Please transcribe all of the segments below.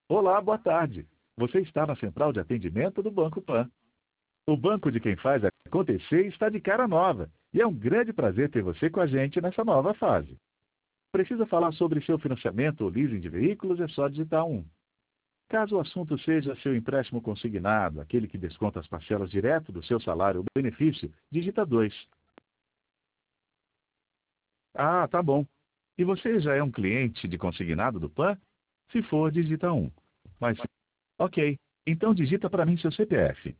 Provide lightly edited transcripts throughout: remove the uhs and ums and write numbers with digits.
Olá, boa tarde. Você está na central de atendimento do Banco Pan. O banco de quem faz acontecer está de cara nova e é um grande prazer ter você com a gente nessa nova fase. Precisa falar sobre seu financiamento ou leasing de veículos? É só digitar 1. Caso o assunto seja seu empréstimo consignado, aquele que desconta as parcelas direto do seu salário ou benefício, digita 2. Ah, tá bom. E você já é um cliente de consignado do Pan? Se for, digita 1. Mas, ok. Então digita para mim seu CPF.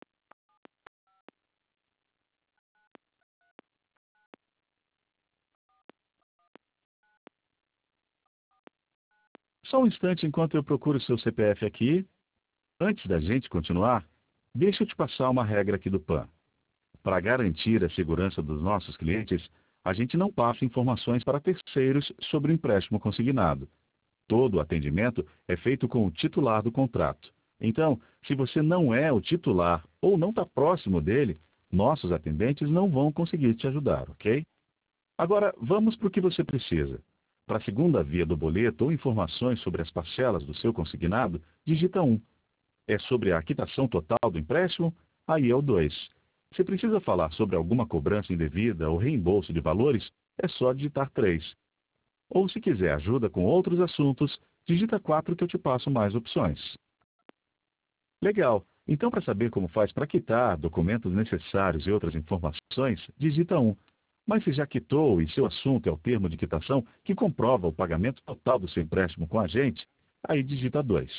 Só um instante enquanto eu procuro seu CPF aqui. Antes da gente continuar, deixa eu te passar uma regra aqui do PAN. Para garantir a segurança dos nossos clientes, a gente não passa informações para terceiros sobre o empréstimo consignado. Todo o atendimento é feito com o titular do contrato. Então, se você não é o titular ou não está próximo dele, nossos atendentes não vão conseguir te ajudar, ok? Agora, vamos para o que você precisa. Para a segunda via do boleto ou informações sobre as parcelas do seu consignado, digita 1. É sobre a quitação total do empréstimo? Aí é o 2. Se precisa falar sobre alguma cobrança indevida ou reembolso de valores, é só digitar 3. Ou se quiser ajuda com outros assuntos, digita 4 que eu te passo mais opções. Legal. Então, para saber como faz para quitar, documentos necessários e outras informações, digita 1. Mas se já quitou e seu assunto é o termo de quitação que comprova o pagamento total do seu empréstimo com a gente, aí digita 2.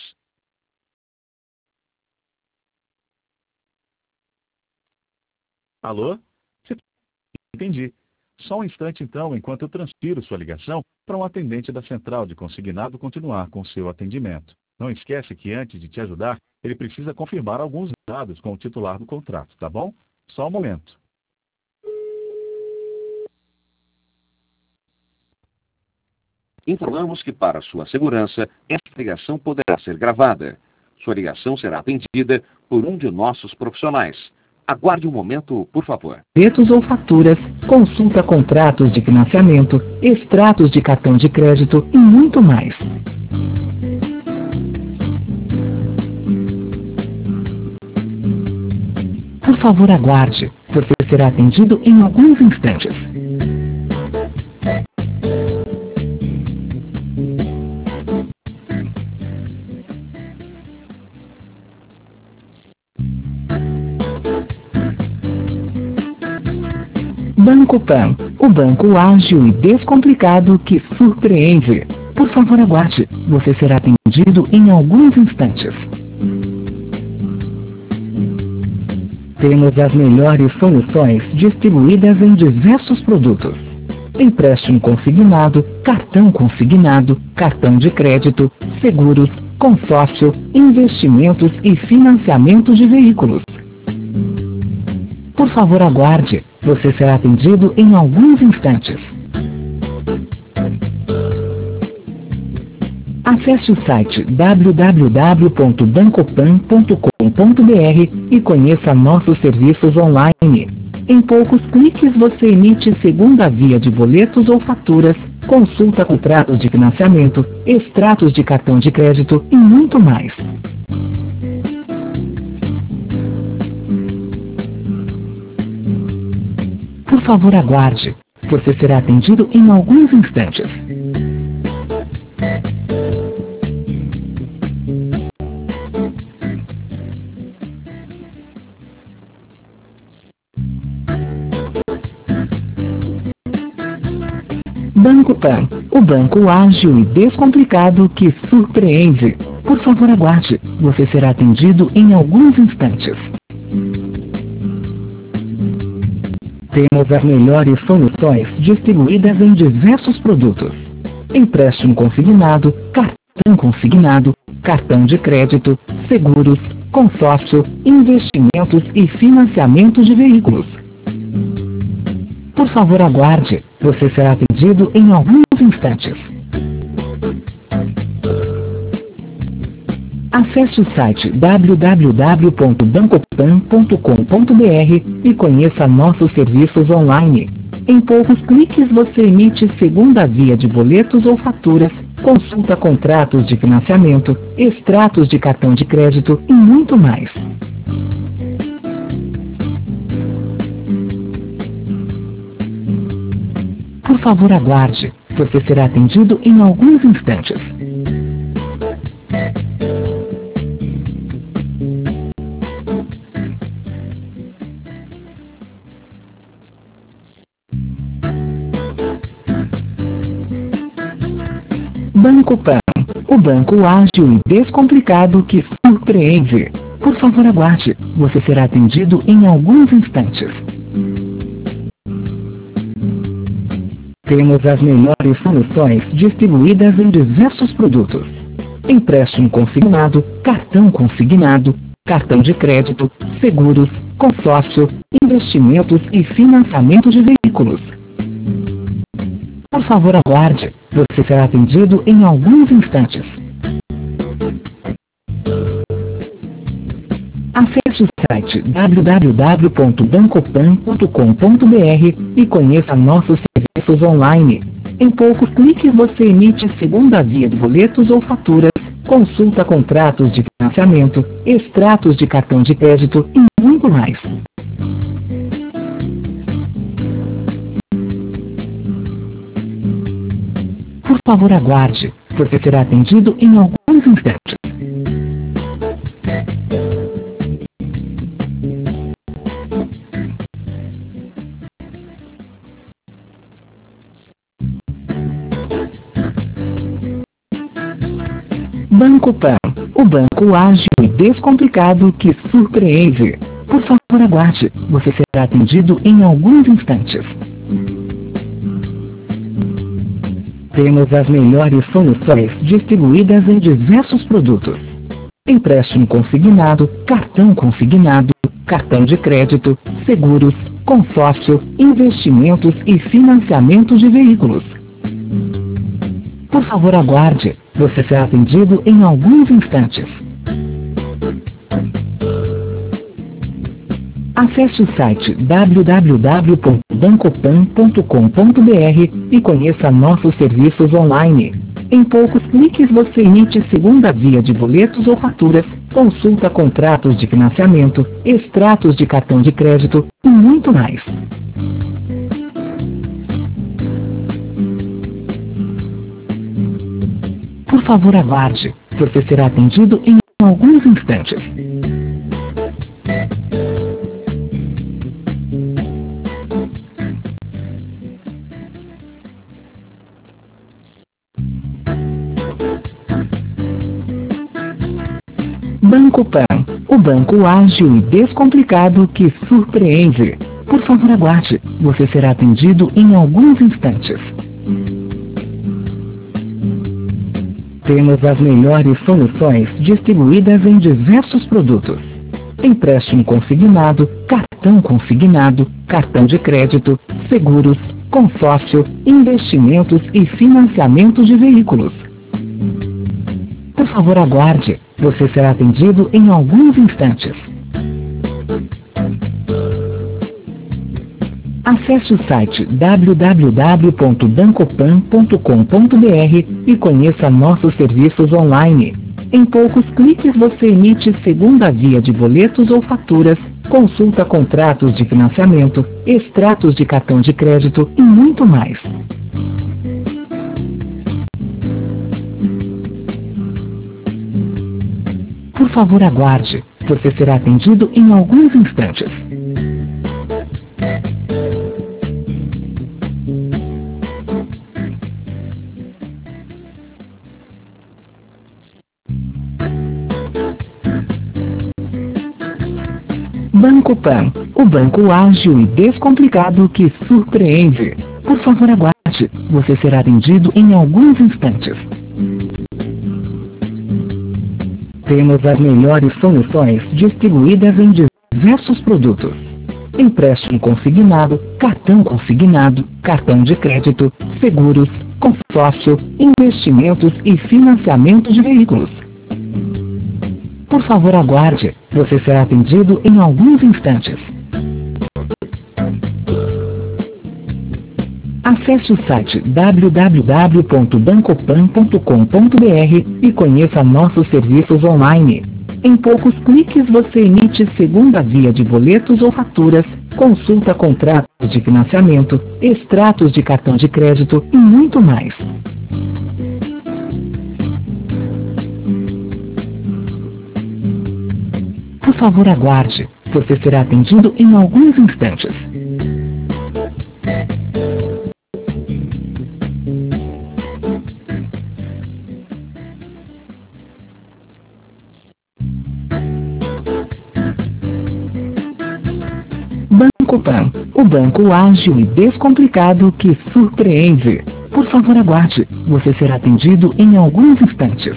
Alô? Entendi. Só um instante então, enquanto eu transfiro sua ligação para um atendente da central de consignado continuar com seu atendimento. Não esquece que antes de te ajudar, ele precisa confirmar alguns dados com o titular do contrato, tá bom? Só um momento. Informamos que, para sua segurança, esta ligação poderá ser gravada. Sua ligação será atendida por um de nossos profissionais. Aguarde um momento, por favor. Boletos ou faturas, consulta contratos de financiamento, extratos de cartão de crédito e muito mais. Por favor, aguarde. Você será atendido em alguns instantes. Banco Pan, o banco ágil e descomplicado que surpreende. Por favor, aguarde. Você será atendido em alguns instantes. Temos as melhores soluções distribuídas em diversos produtos. Empréstimo consignado, cartão de crédito, seguros, consórcio, investimentos e financiamento de veículos. Por favor, aguarde. Você será atendido em alguns instantes. Acesse o site www.bancopan.com.br e conheça nossos serviços online. Em poucos cliques você emite segunda via de boletos ou faturas, consulta contratos de financiamento, extratos de cartão de crédito e muito mais. Por favor, aguarde. Você será atendido em alguns instantes. Banco Pan, o banco ágil e descomplicado que surpreende. Por favor, aguarde. Você será atendido em alguns instantes. Temos as melhores soluções distribuídas em diversos produtos. Empréstimo consignado, cartão de crédito, seguros, consórcio, investimentos e financiamento de veículos. Por favor, aguarde. Você será atendido em alguns instantes. Acesse o site www.bancopan.com.br e conheça nossos serviços online. Em poucos cliques você emite segunda via de boletos ou faturas, consulta contratos de financiamento, extratos de cartão de crédito e muito mais. Por favor, aguarde. Você será atendido em alguns instantes. Banco Pan, o banco ágil e descomplicado que surpreende. Por favor, aguarde. Você será atendido em alguns instantes. Temos as melhores soluções distribuídas em diversos produtos. Empréstimo consignado, cartão consignado, cartão de crédito, seguros, consórcio, investimentos e financiamento de veículos. Por favor, aguarde. Você será atendido em alguns instantes. Acesse o site www.bancopan.com.br e conheça nossos serviços online. Em poucos cliques você emite segunda via de boletos ou faturas, consulta contratos de financiamento, extratos de cartão de crédito e muito mais. Por favor, aguarde. Você será atendido em alguns instantes. Banco Pan, o banco ágil e descomplicado que surpreende. Por favor, aguarde. Você será atendido em alguns instantes. Temos as melhores soluções distribuídas em diversos produtos. Empréstimo consignado, cartão consignado, cartão de crédito, seguros, consórcio, investimentos e financiamento de veículos. Por favor, aguarde. Você será atendido em alguns instantes. Acesse o site www.bancopan.com.br e conheça nossos serviços online. Em poucos cliques você emite segunda via de boletos ou faturas, consulta contratos de financiamento, extratos de cartão de crédito e muito mais. Por favor, aguarde. Você será atendido em alguns instantes. Banco Pan, o banco ágil e descomplicado que surpreende. Por favor, aguarde. Você será atendido em alguns instantes. Temos as melhores soluções distribuídas em diversos produtos. Empréstimo consignado, cartão consignado, cartão de crédito, seguros, consórcio, investimentos e financiamento de veículos. Por favor, aguarde. Você será atendido em alguns instantes. Acesse o site www.bancopan.com.br e conheça nossos serviços online. Em poucos cliques você emite segunda via de boletos ou faturas, consulta contratos de financiamento, extratos de cartão de crédito e muito mais. Por favor, aguarde. Você será atendido em alguns instantes. Banco Pan, o banco ágil e descomplicado que surpreende. Por favor, aguarde. Você será atendido em alguns instantes. Temos as melhores soluções distribuídas em diversos produtos. Empréstimo consignado, cartão consignado, cartão de crédito, seguros, consórcio, investimentos e financiamento de veículos. Por favor, aguarde. Você será atendido em alguns instantes. Acesse o site www.bancopan.com.br e conheça nossos serviços online. Em poucos cliques você emite segunda via de boletos ou faturas, consulta contratos de financiamento, extratos de cartão de crédito e muito mais. Por favor, aguarde. Você será atendido em alguns instantes. Banco Pan, o banco ágil e descomplicado que surpreende. Por favor, aguarde. Você será atendido em alguns instantes.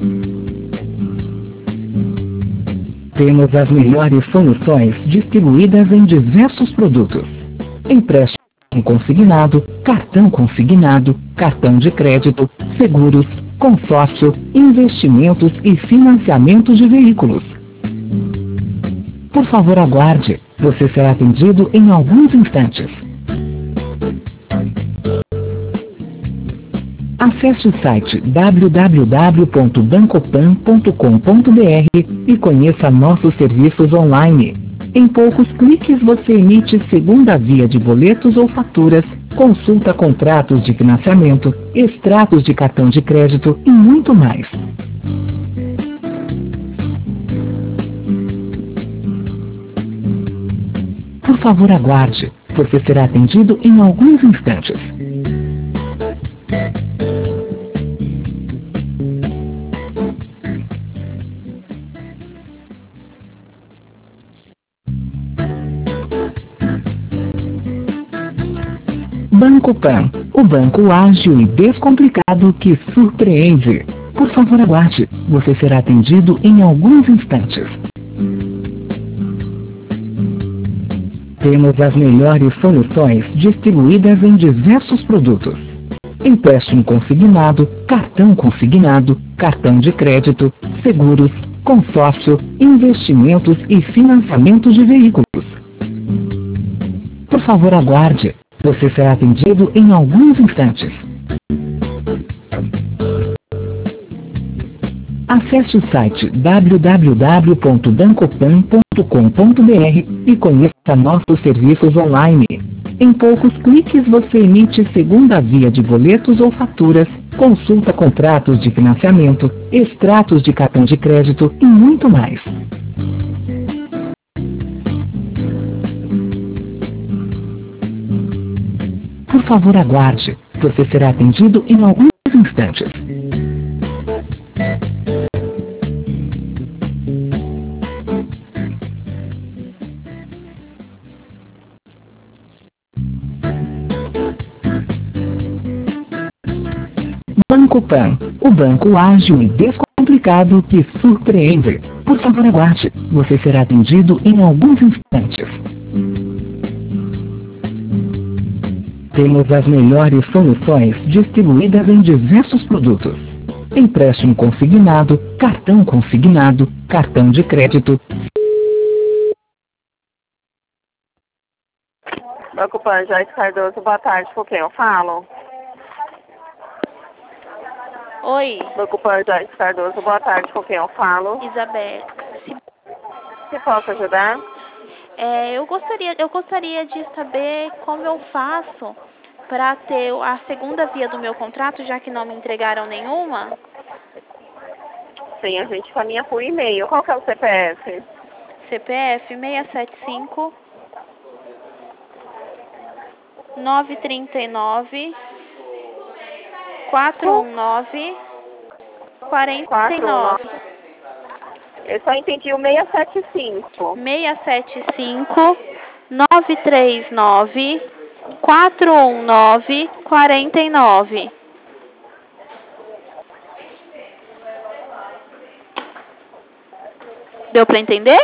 Temos as melhores soluções distribuídas em diversos produtos. Empréstimo consignado, cartão consignado, cartão de crédito, seguros, consórcio, investimentos e financiamento de veículos. Por favor, aguarde. Você será atendido em alguns instantes. Acesse o site www.bancopan.com.br e conheça nossos serviços online. Em poucos cliques você emite segunda via de boletos ou faturas, consulta contratos de financiamento, extratos de cartão de crédito e muito mais. Por favor, aguarde. Você será atendido em alguns instantes. Banco Pan, o banco ágil e descomplicado que surpreende. Por favor, aguarde. Você será atendido em alguns instantes. Temos as melhores soluções distribuídas em diversos produtos. Empréstimo consignado, cartão consignado, cartão de crédito, seguros, consórcio, investimentos e financiamento de veículos. Por favor, aguarde. Você será atendido em alguns instantes. Acesse o site www.bancopan.com.br e conheça nossos serviços online. Em poucos cliques você emite segunda via de boletos ou faturas, consulta contratos de financiamento, extratos de cartão de crédito e muito mais. Por favor, aguarde. Você será atendido em alguns instantes. Banco Pan, o banco ágil e descomplicado que surpreende. Por favor, aguarde. Você será atendido em alguns instantes. Temos as melhores soluções distribuídas em diversos produtos. Empréstimo consignado, cartão consignado, cartão de crédito. Banco Pan, Joyce Cardoso, boa tarde, com quem eu falo? Oi, Banco Pan, Joyce Cardoso, boa tarde, com quem eu falo? Isabel. Se posso ajudar? Eu gostaria de saber como eu faço para ter a segunda via do meu contrato, já que não me entregaram nenhuma. Sim, a gente caminha por e-mail. Qual que é o CPF? CPF 675 939 419 49. Eu só entendi o 675. 675 939 419 49. Deu para entender?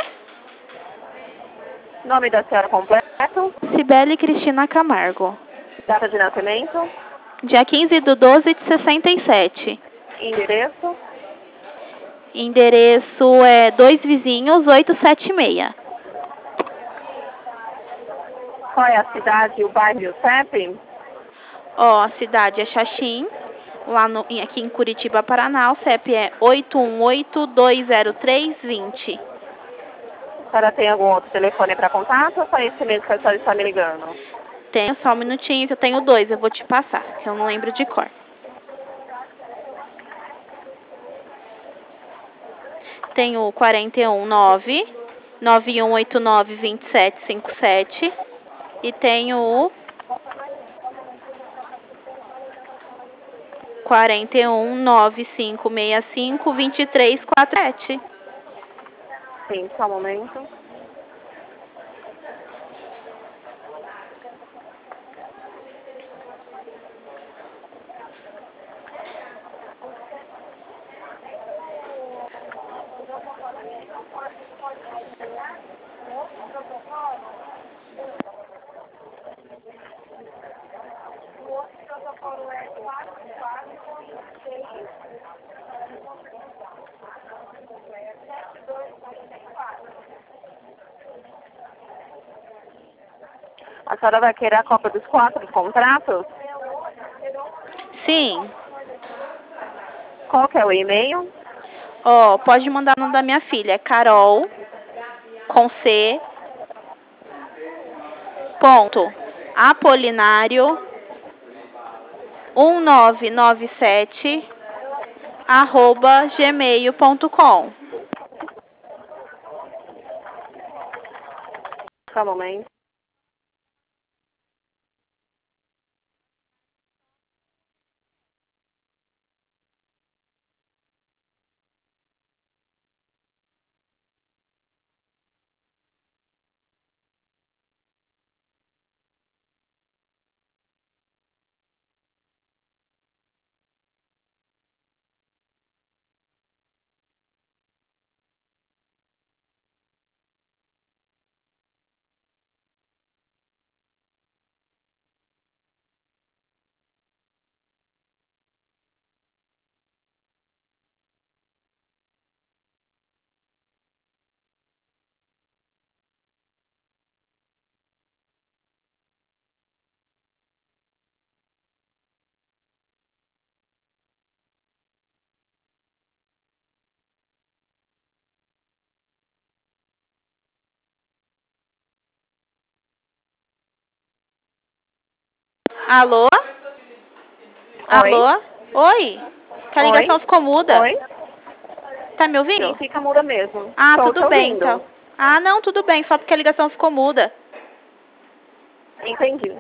Nome da senhora completo? Cibele Cristina Camargo. Data de nascimento? Dia 15/12 de 67. Endereço? Endereço é 2 Vizinhos 876. Qual é a cidade, o bairro e o CEP? Ó, a cidade é Xaxim, aqui em Curitiba, Paraná. O CEP é 818-203-20. A senhora tem algum outro telefone para contato ou só esse mesmo que a senhora está me ligando? Tenho só um minutinho que eu tenho dois, eu vou te passar, que eu não lembro de cor. Tenho o 419-9189-2757 e tenho o 41-9565-2347. Sim, só um momento. A senhora vai querer a cópia dos 4 contratos? Sim. Qual que é o e-mail? Ó, pode mandar no da minha filha, é Carol, com C, ponto, Apolinário, 1997, @gmail.com. Só um momento. Alô? Oi? Alô? Oi? Que a ligação Oi? ficou muda. Oi? Tá me Sim, ouvindo? fica muda mesmo. Ah, Estou te tudo bem, ouvindo. então. Ah, não, tudo bem, só porque a ligação ficou muda. Entendi.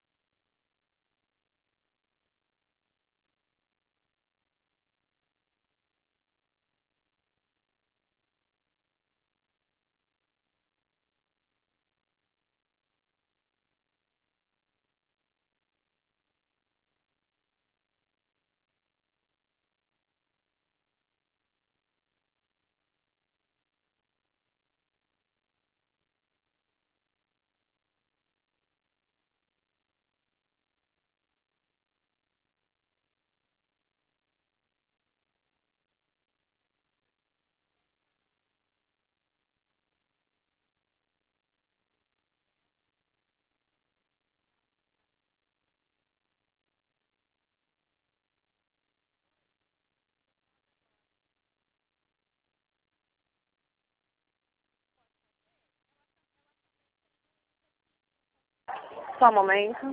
Só um momento.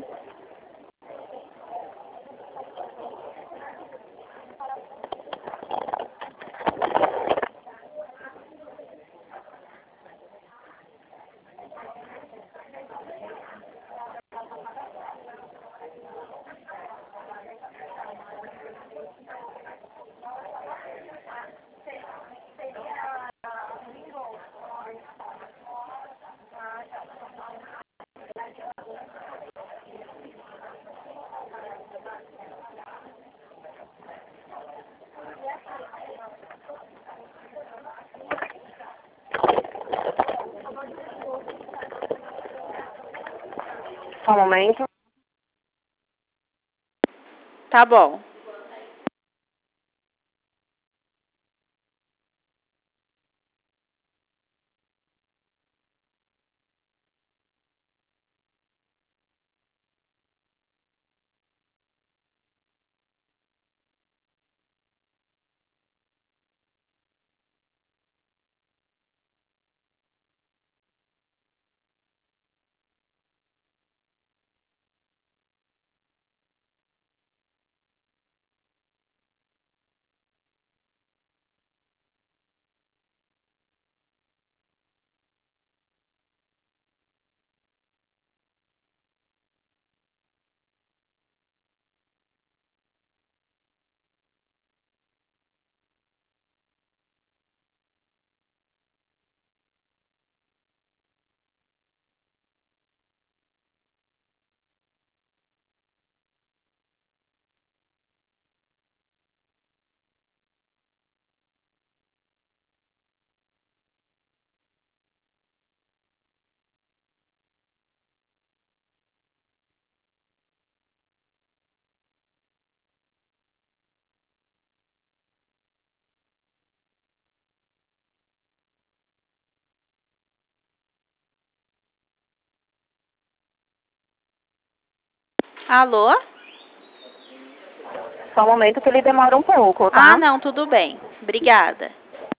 Só um momento. Tá bom. Alô? Só um momento que ele demora um pouco, tá? Ah, não, tudo bem. Obrigada.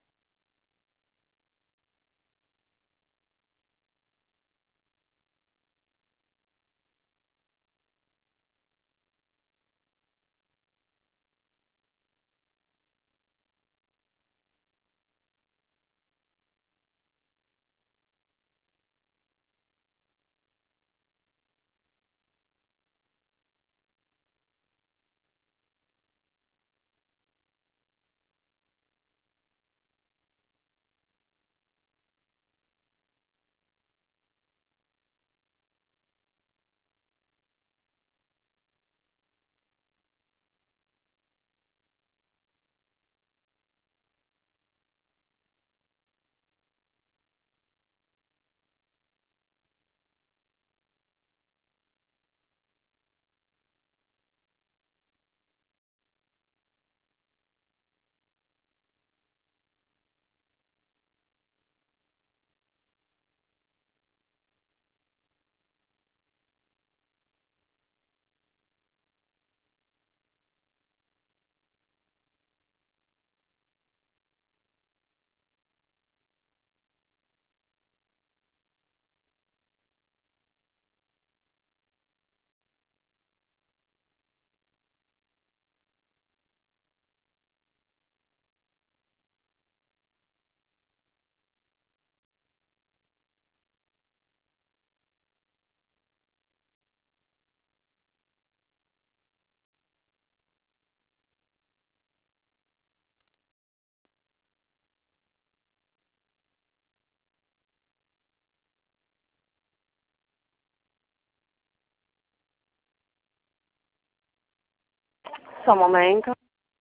Só um momento.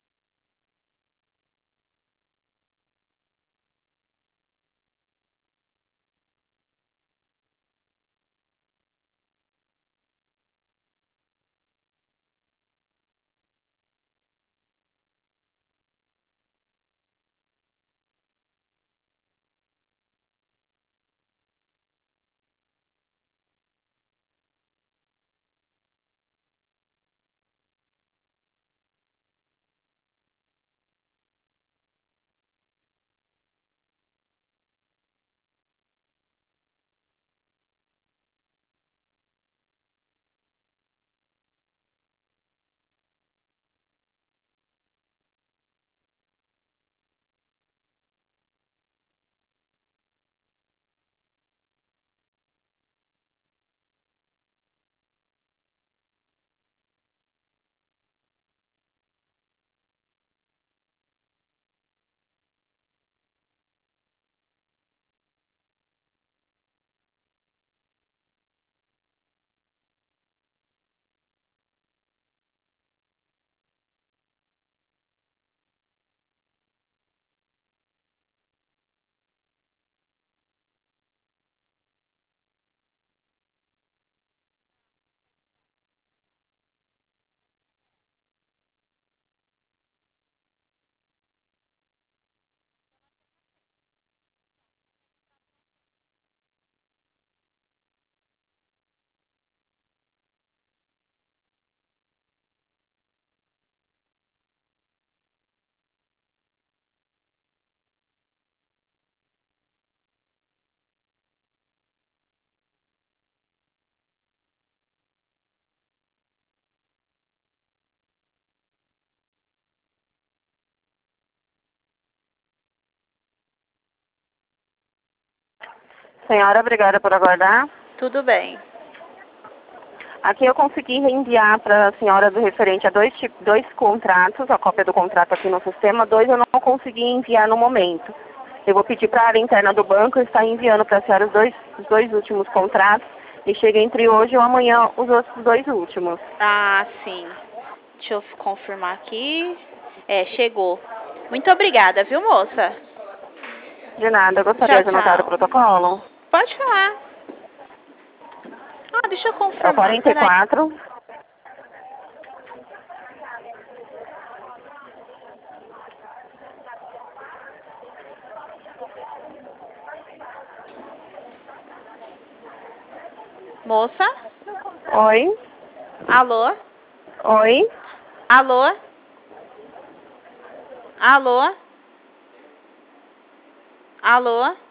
Senhora, obrigada por aguardar. Tudo bem. Aqui eu consegui reenviar para a senhora do referente a dois contratos, a cópia do contrato aqui no sistema, dois eu não consegui enviar no momento. Eu vou pedir para a área interna do banco estar enviando para a senhora os dois últimos contratos e chega entre hoje ou amanhã os outros dois últimos. Ah, sim. Deixa eu confirmar aqui. É, chegou. Muito obrigada, viu, moça? De nada, eu gostaria de anotar o Tchau. protocolo. Pode falar. Ah, deixa eu É o confirmar. Peraí. 44. Moça? Oi. Alô? Oi? Alô? Alô? Alô?